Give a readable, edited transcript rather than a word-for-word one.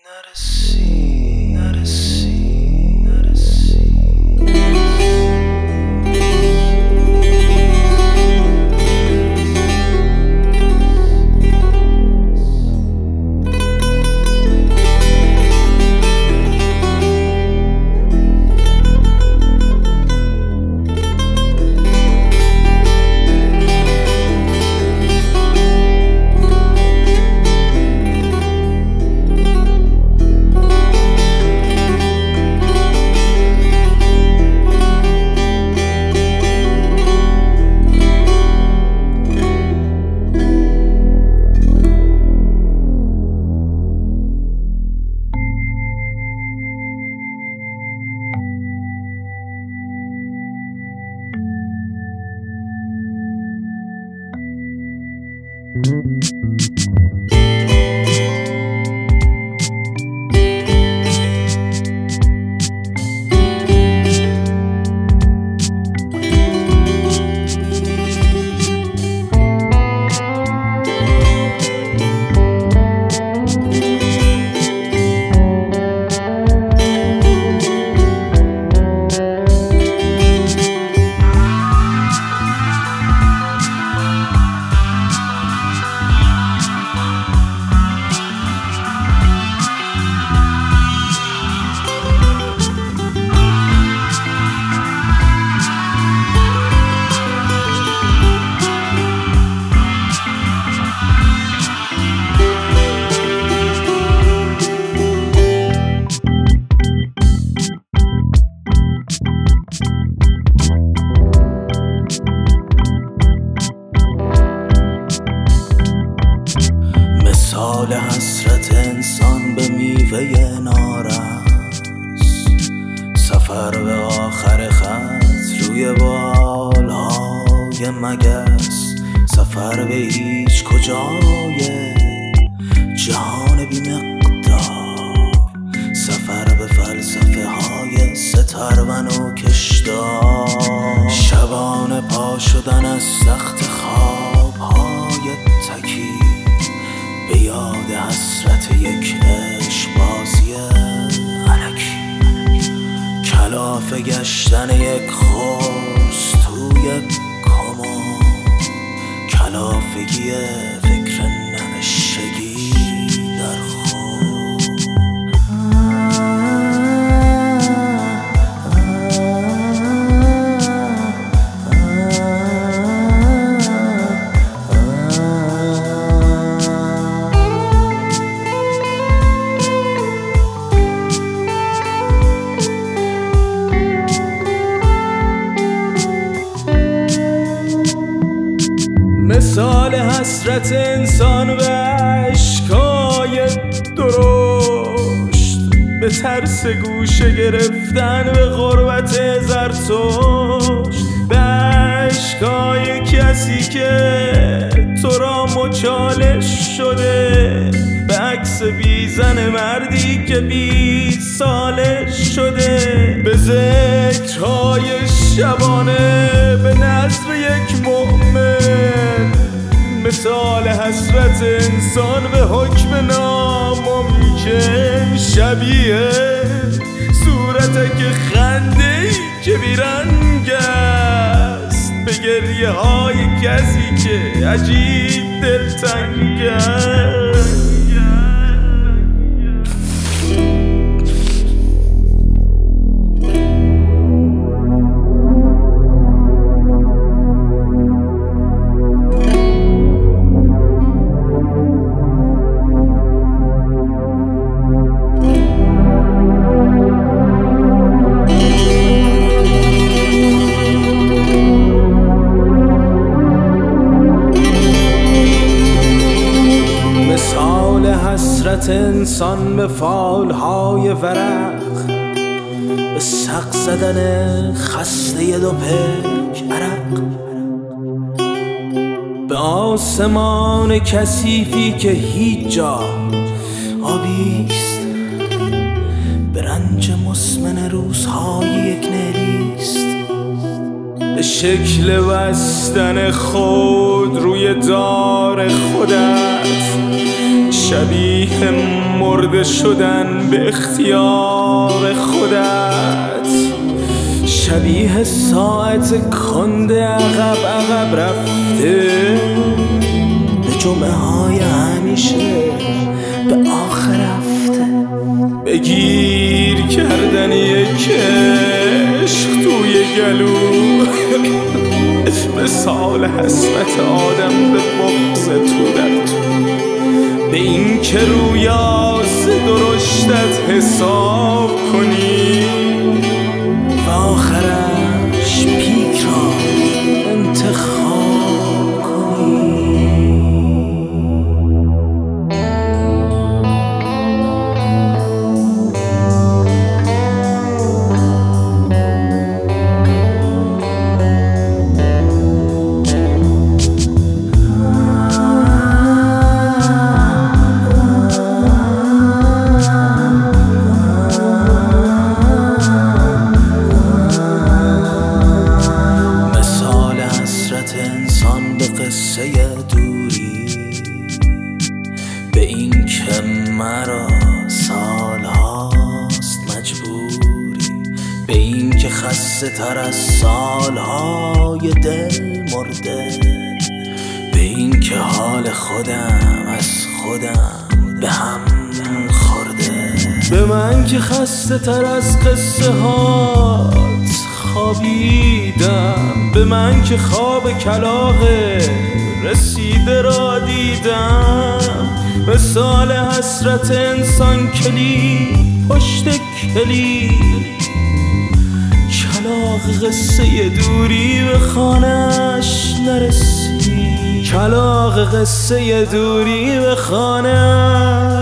مثال حسرت انسان به میوه نارس، سفر به آخر خط روی بالهای مگس، سفر به هیچ کجای جهان بی مقدار، سفر به فلسفه های سترون و کشدار، شبانه پا شدن از تخت خواب های تکی به یاد حسرت یک عشق بازی الکی، کلافه گشتن یک خرس توی کمون، کلافگی فکر نوشتگی در خود. مثال حسرت انسان به اشکای درشت، به ترس گوشه گرفتن به غربت زرتشت، به اشکای کسی که تو را مچالش شده، به عکس بیزن مردی که 20 سالش شده، به ذکرهای شبانه به نذر یک مؤمن، مثال حسرت انسان به حکم ناممکن، شبیه صورتک خنده‌ای که بیرنگ است، به گریه های کسی که عجیب دلتنگ است. حسرت انسان به فالهای ورق، به سق زدن خسته دو پک عرق، به آسمان کثیفی که هیچ جا آبیست، به رنج مسمن روزهای یک نریست، به شکل بستن خود روی دار خودت، شبیه مرده شدن به اختیار خودت، شبیه ساعت کنده عقب رفته به جمعه های همیشه به آخر رفته. بگیر کردن یک عشق توی گلو مثال حسرت آدم به بغض تو در تو، به این که رویاز درشتت حساب کنی و آخرش پیک را انتخاب کنی. انسان به قصه دوری، به این که مرا سالهاست مجبوری، به این که خسته تر از سالهای دل مرده، به این که حال خودم از خودم به هم خورده، به من که خسته تر از قصه هات خوابیدم، به من که خواب کلاغ رسیده را دیدم، مثال حسرت انسان کلید پشت کلید، کلاغ قصه دوری به خانه‌اش نرسید، کلاغ قصه دوری به خانه‌اش